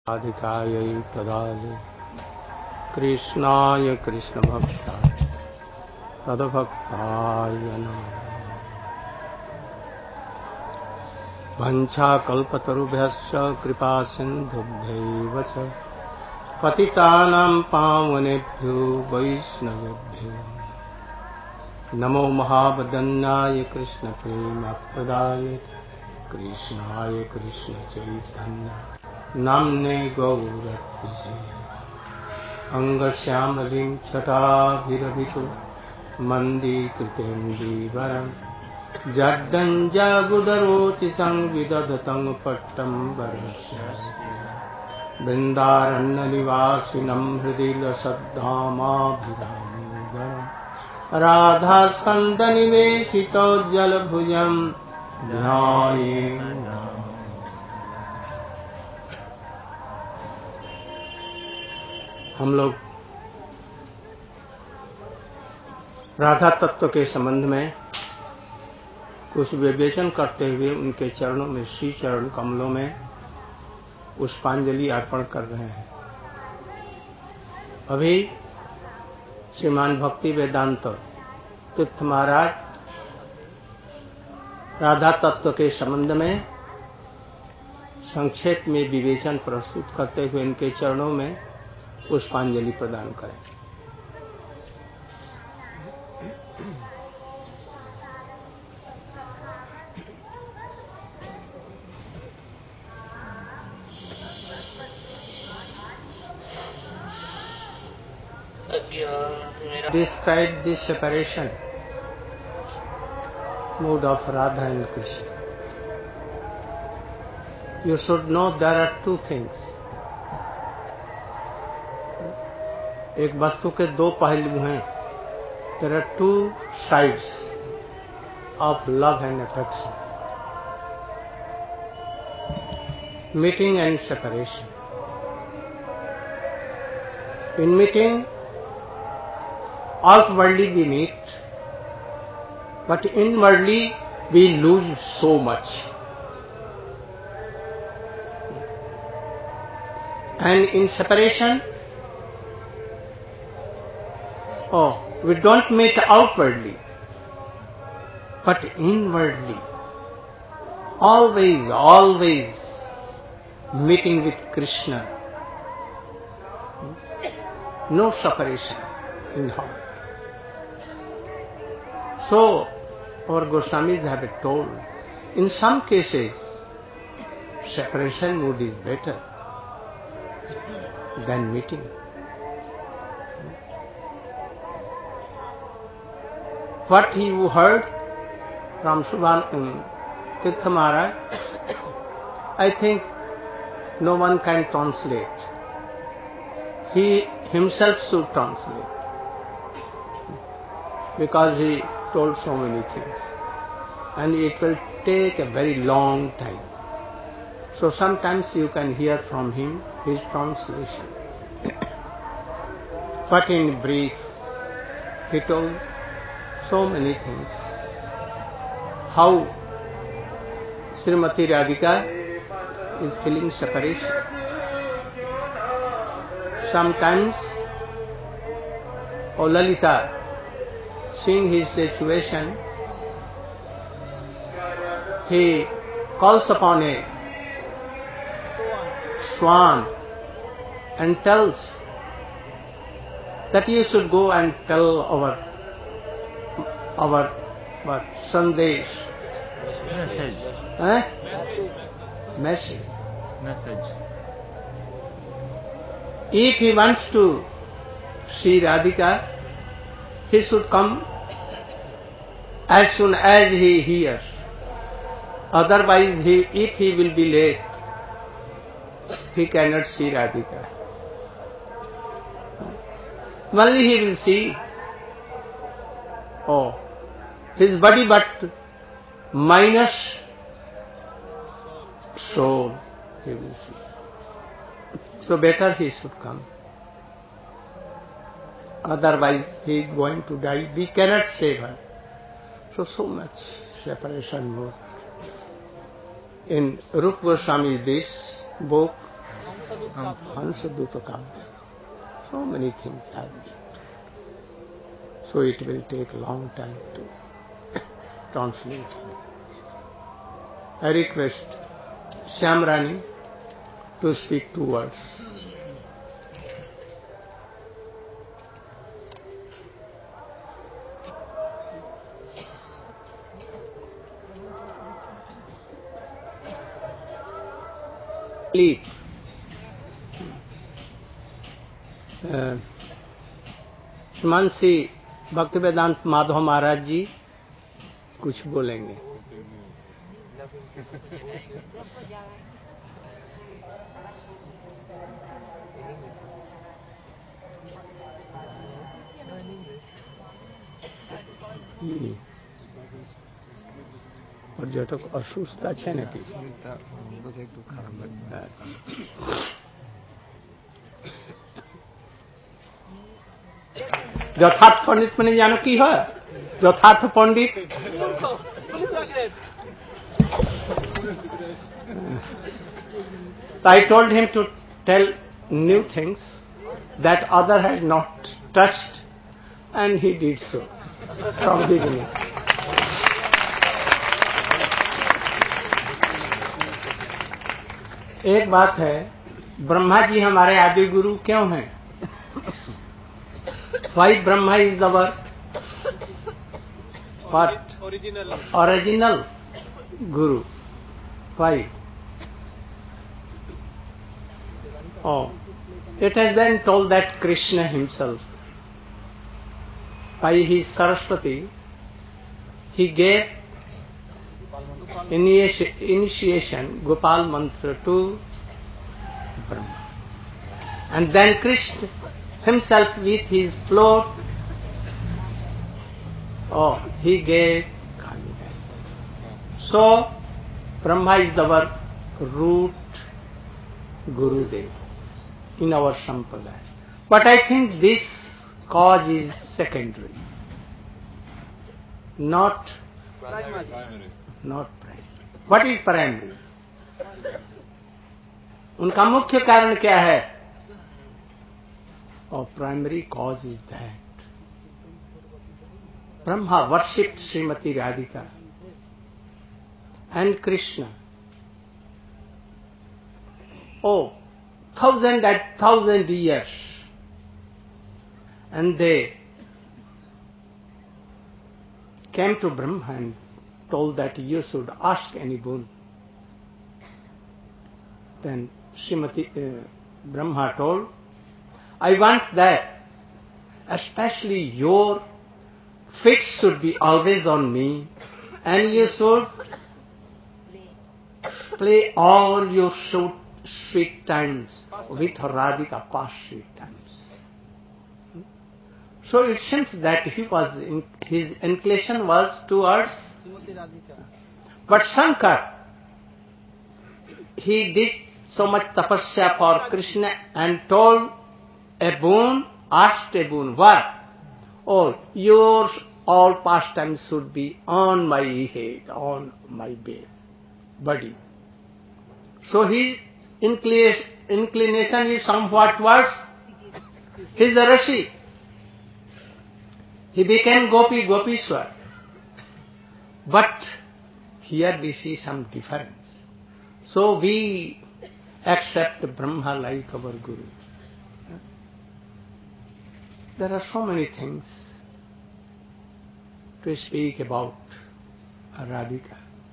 राधिकायै तदालि कृष्णाय कृष्णभक्ताय तद्भक्ताय नमः। वंशाकल्पतरुभ्यश्च कृपासिन्धुभ्यैव च पतितानां पावनेभ्यो वैष्णवेभ्यो नमो महावदन्याय कृष्णप्रेमप्रदाय कृष्णाय कृष्णचैतन्य नाम्ने गौरत्विषे अंगश्यामलिं छटाभिरभितो मन्दीकृतेन्दीवरम् जड्डञ्जाबुदरोति संविदधतं पट्टं वरस्य बृन्दारण्यनिवासिनं हृदि लसद्धामाभिरामम् राधास्कन्दनिवेशितो जलभुजं ध्यायेत्। हम लोग राधा तत्व के संबंध में कुछ विवेचन करते हुए उनके चरणों में, श्री चरण कमलों में पुष्पांजलि अर्पण कर रहे हैं। अभी श्रीमान भक्ति वेदांत तीर्थ महाराज राधा तत्व के संबंध में संक्षेप में विवेचन प्रस्तुत करते हुए इनके चरणों में पुष्पांजलि प्रदान करें। Describe this separation mood of Radha and Krishna. You should know there are two things. एक वस्तु के दो पहलू हैं. There are two sides of love and affection. Meeting and separation. In meeting, outwardly we meet, but inwardly we lose so much. And in separation, we don't meet outwardly, but inwardly, always meeting with Krishna. No separation in heart. So, our Goswamis have told, in some cases, separation mood is better than meeting. What you heard from Tirtha Maharaj, I think no one can translate. He himself should translate, because he told so many things, and it will take a very long time. So sometimes you can hear from him his translation. But in brief, he told so many things. How Srimati Radhika is feeling separation. Sometimes, Lalita, seeing his situation, he calls upon a swan and tells that you should go and tell our Sandesh. Message. If he wants to see Radhika, he should come as soon as he hears. Otherwise, if he will be late, he cannot see Radhika. Only he will see his body, but minus soul he will see. So better he should come. Otherwise he is going to die. We cannot save her. So much separation more. In Rupa Goswami's this book, Hansaduta Kavya. So many things have been. So it will take a long time to translate. I request Shyamrani to speak 2 words. Please. Himanshi Bhaktivedanta Madhav महाराज जी कुछ बोलेंगे. পর্যটক অসুস্থ আছে নাকি? একটু খারাপ লাগছে. যথার্থ পণ্ডিত মানে জানো কি হয়? যথার্থ পণ্ডিত I told him to tell new things that other had not touched, and he did so from beginning. एक बात है, ब्रह्मा जी हमारे आदि गुरु क्यों हैं? Why Brahma is our what? Original Guru. Why? Oh, it has been told that Krishna himself, by his Saraswati, he gave initiation Gopal mantra to Brahma, and then Krishna himself with his float, he gave Kali Gayatri. So Brahma is our root Gurudev in our Sampradaya. But I think this cause is secondary, not primary. What is primary? उनका मुख्य कारण क्या है? Our primary cause is that Brahma worshipped Srimati Radhika and Krishna. Oh, 1,000 years, and they came to Brahma and told that you should ask any boon. Then Srimati Brahma told, I want that especially your feet should be always on me, and you should play all your sweet times with Radhika, past sweet times. So it seems that his inclination was towards, but Shankar, he did so much tapasya for Krishna and told a boon, asked a boon. What? Oh, your all pastimes should be on my head, on my body. So his inclination is somewhat towards his Rashi. He became Gopishwar. But here we see some difference. So we accept Brahma like our Guru. There are so many things to speak about Radhika.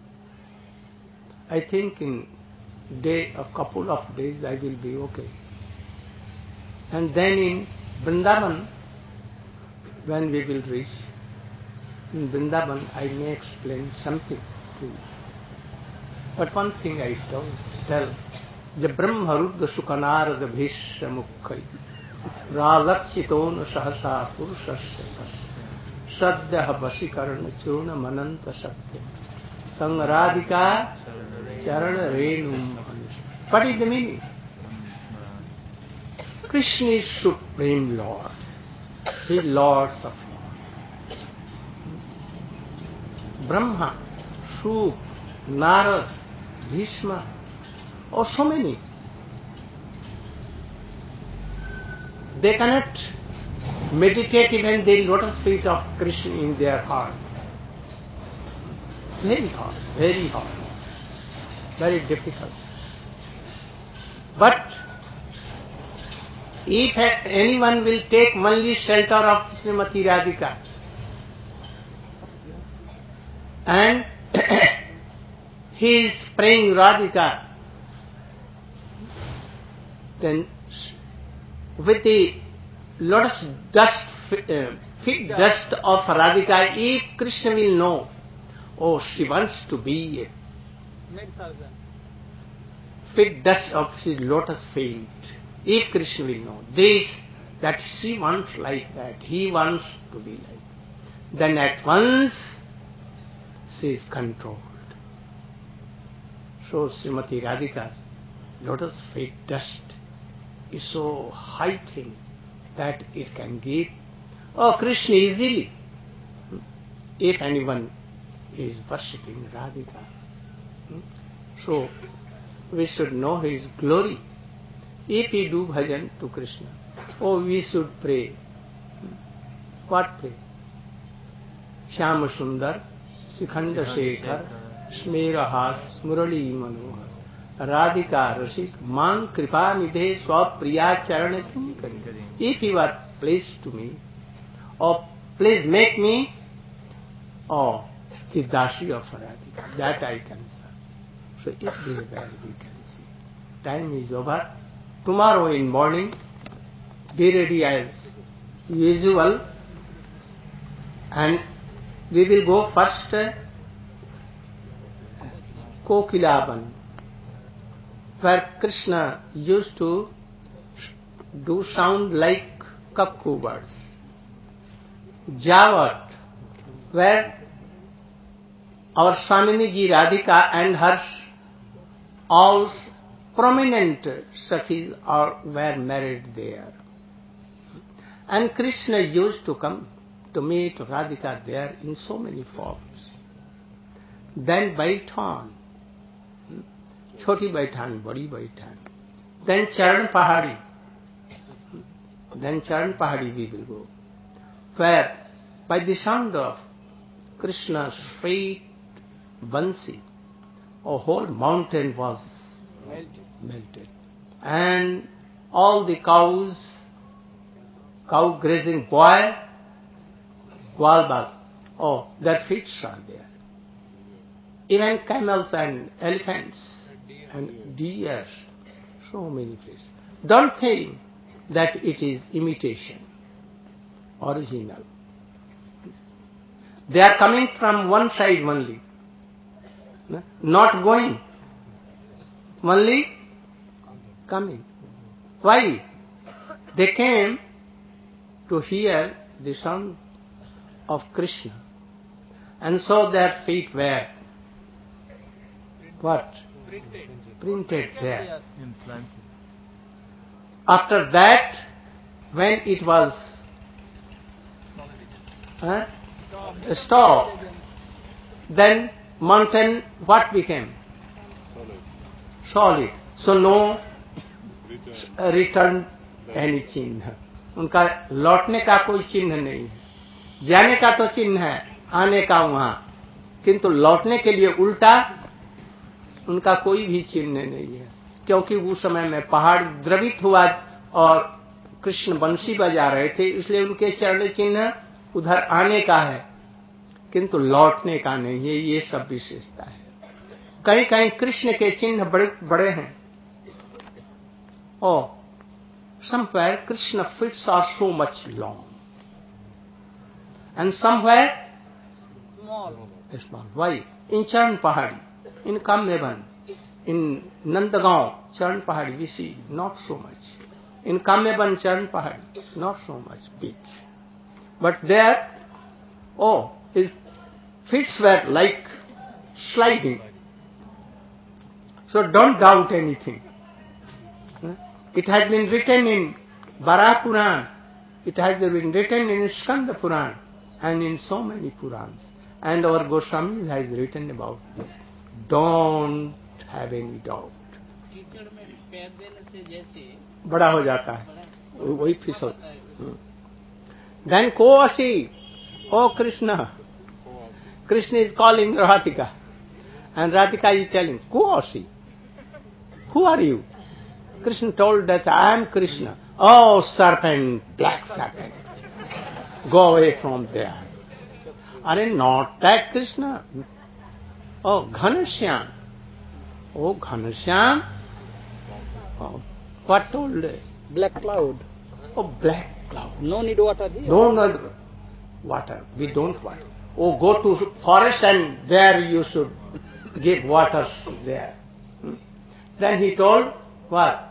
I think in a couple of days I will be okay. And then in Vrindavan, when we will reach, in Vrindavan I may explain something to you. But one thing I tell, the Brahma Rudra Sukhanarada Bhishya Mukkhai Ralakshitona Sahasa Purushasya Saddha Vasikarana Churna Mananta Satya Tang Radhika Charana Renum. What is the meaning? Krishna is Supreme Lord. He is Lords of Lords. Brahma, Shuk, Narad, Bhishma, or so many. they cannot meditate even the lotus feet of Krishna in their heart. Very hard, very difficult. But if anyone will take only shelter of Srimati Radhika and he is praying Radhika, then with the lotus dust, feet dust of Radhika, if Krishna will know, oh, she wants to be feet dust of his lotus feet, if Krishna will know this, that she wants like that, he wants to be like, then at once she is controlled. So Srimati Radhika's lotus feet dust is so high thing that it can give Krishna easily if anyone is worshipping Radhika. So we should know his glory. If we do bhajan to Krishna, we should pray. What pray? Shyama Sundar, Sikhanda Shekhar, Smerahas, Murali Manohar, Radhika Rasik, Man Kripa Nidhe Swapriya Charana Kinkari. If you are pleased to me, or please make me, the Dashi of Radhika, that I can serve. So if we well, we can see. Time is over. Tomorrow in morning, be ready as usual, and we will go first Kokilaban, where Krishna used to do sound like cuckoo birds. Javat, where our Swamini Ji Radhika and her all prominent Sakhis were married there. And Krishna used to come to meet Radhika there in so many forms. Then Baithan, Choti Baithan, Badi Baithan. Then Charan Pahadi. Then Charan Pahadi we will go, where by the sound of Krishna's sweet Bansi, a whole mountain was melted. And all the cow grazing boy, Gwalbag, their feet are there. Even camels and elephants and deers, so many fish. Don't think that it is imitation, original. They are coming from one side only, not going, only coming. Why? They came to hear the sound of Krishna, and so their feet were what? Printed there. After that, when it was stopped, then mountain what became? Solid. So no return any चिन्ह, उनका लौटने का कोई चिन्ह नहीं है। जाने का तो चिन्ह है, आने का वहां, किंतु लौटने के लिए उल्टा उनका कोई भी चिन्ह नहीं है, क्योंकि उस समय में पहाड़ द्रवित हुआ और कृष्ण बंसी बजा रहे थे, इसलिए उनके चरण चिन्ह उधर आने का है, किंतु लौटने का नहीं है। ये सब विशेषता है। कहीं कहीं कृष्ण के चिन्ह बड़े बड़े हैं, और somewhere Krishna feet are so much long, and somewhere small. Why? In Charan Pahadi, in Kamyaban, in Nandagaon, Charan Pahadi, we see not so much. In Kamyaban, Charan Pahadi, not so much big. But there, his feet were like sliding. So don't doubt anything. It has been written in Bara Puran, it has been written in Skanda Puran, and in so many Purans. And our Goswami has written about this. Don't have any doubt. बड़ा हो जाता है, वही फिसल. Then Koasi, oh Krishna. Krishna is calling Radhika. And Radhika is telling, Koasi, who are you? Krishna told that I am Krishna. Oh serpent, black serpent, go away from there. Are not that Krishna? Oh Ghanashyam. Oh Ghanashyam. Oh, what told? Black cloud. Oh, black cloud. No need water here. No need water. We don't want. Oh, go to forest and there you should give waters there. Then he told, what?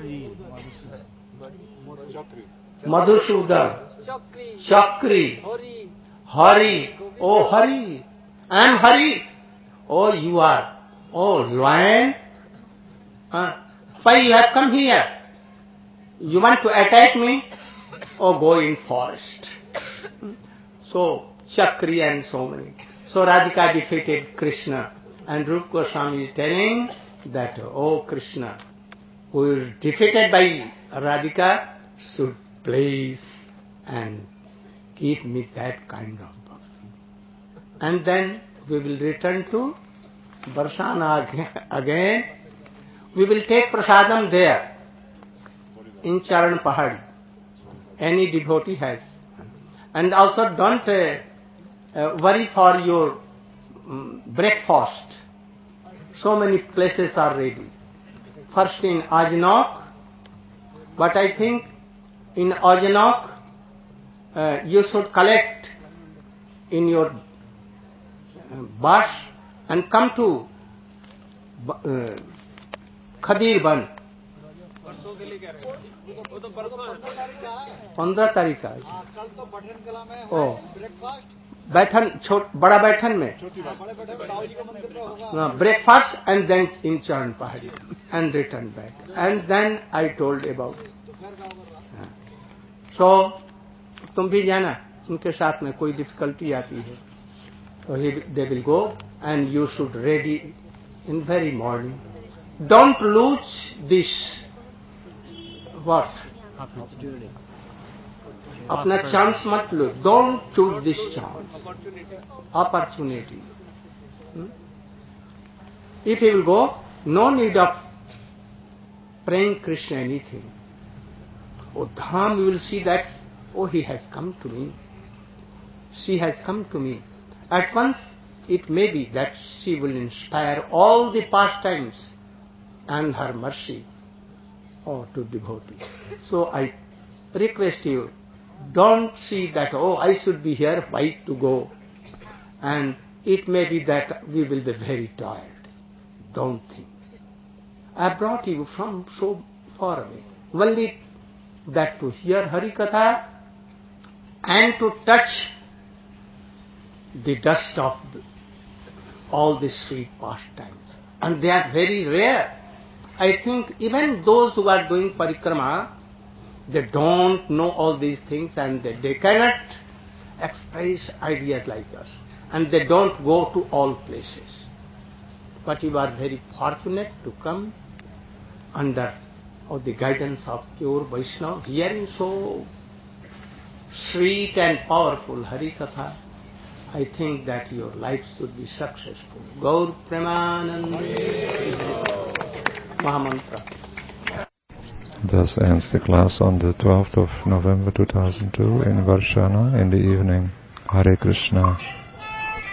Madhusudan. Chakri. Hari. Oh, Hari. I am Hari. Oh, you are. Oh, lion. Why you have come here? You want to attack me? Or go in forest. So, Chakri and so many. So Radhika defeated Krishna. And Rupa Goswami is telling that, oh Krishna, who is defeated by Radhika, should please and give me that kind of bhakti. And then we will return to Barsana again. We will take prasadam there, in Charan Pahadi. Any devotee has. And also don't worry for your breakfast. So many places are ready. First in Ajnak, but I think in Ajnak you should collect in your bus and come to Khadir Ban. 15 तारीख का. ओ बैठन बड़ा बैठन में breakfast and then in Charan Pahadi and return back. And then I told about it. So तुम भी जाना, उनके साथ में कोई difficulty आती है तो they will go and you should ready in very morning. Don't lose this what? अपना chance मत लो. Don't choose this chance. Opportunity. If you will go, no need of praying Krishna anything. Oh Dham, you will see that, oh he has come to me. She has come to me. At once it may be that she will inspire all the pastimes and her mercy to devotees. So I request you, don't see that, oh I should be here, why to go? And it may be that we will be very tired. Don't think. I brought you from so far away. Only that to hear Hari Katha and to touch the dust of all the sweet pastimes. And they are very rare. I think even those who are doing parikrama, they don't know all these things and they cannot express ideas like us. And they don't go to all places. But you are very fortunate to come under the guidance of pure Vaishnava, hearing so sweet and powerful Hari Katha. I think that your life should be successful. Gaur Premanande Mahamantra. Thus ends the class on the 12th of November 2002 in Varshana in the evening. Hare Krishna.